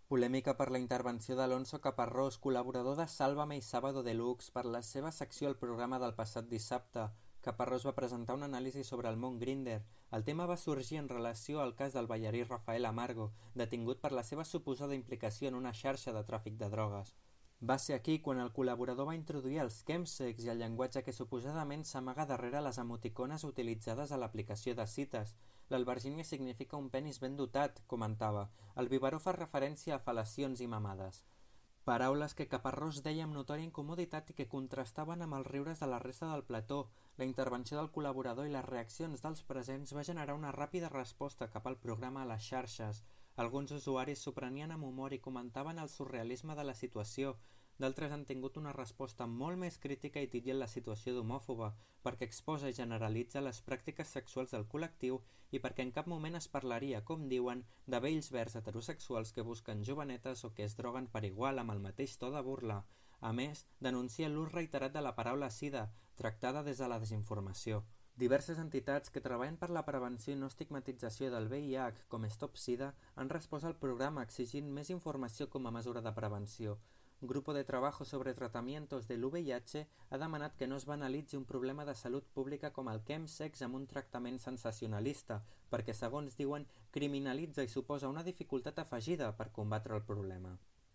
Polèmica per la intervenció d'Alonso Caparrós, col·laborador de Sálvame i Sábado Deluxe, per la seva secció al programa del passat dissabte. Caparrós va presentar una anàlisi sobre el món Grindr. El tema va sorgir en relació al cas del ballarí Rafael Amargo, detingut per la seva suposada implicació en una xarxa de tràfic de drogues. Va ser aquí quan el col·laborador va introduir els chemsex i el llenguatge que suposadament s'amaga darrere les emoticones utilitzades a l'aplicació de cites. L'albergínia significa un penis ben dotat, comentava. El biberó fa referència a fal·lacions i mamades. Paraules que Caparrós deia amb notòria incomoditat i que contrastaven amb els riures de la resta del plató. La intervenció del col·laborador i les reaccions dels presents va generar una ràpida resposta cap al programa a les xarxes. Alguns usuaris s'ho prenien amb humor i comentaven el surrealisme de la situació. D'altres han tingut una resposta molt més crítica i titllen la situació d'homòfoba, perquè exposa i generalitza les pràctiques sexuals del col·lectiu i perquè en cap moment es parlaria, com diuen, de vells vers heterosexuals que busquen jovenetes o que es droguen per igual amb el mateix to de burla. A més, denuncia l'ús reiterat de la paraula sida, tractada des de la desinformació. Diverses entitats que treballen per la prevenció i no estigmatització del VIH, com Stop Sida, han respost al programa exigint més informació com a mesura de prevenció. Grupo de Trabajo sobre Tratamientos del VIH ha demanat que no es banalitzi un problema de salut pública com el chemsex amb un tractament sensacionalista, perquè, segons diuen, criminalitza i suposa una dificultat afegida per combatre el problema.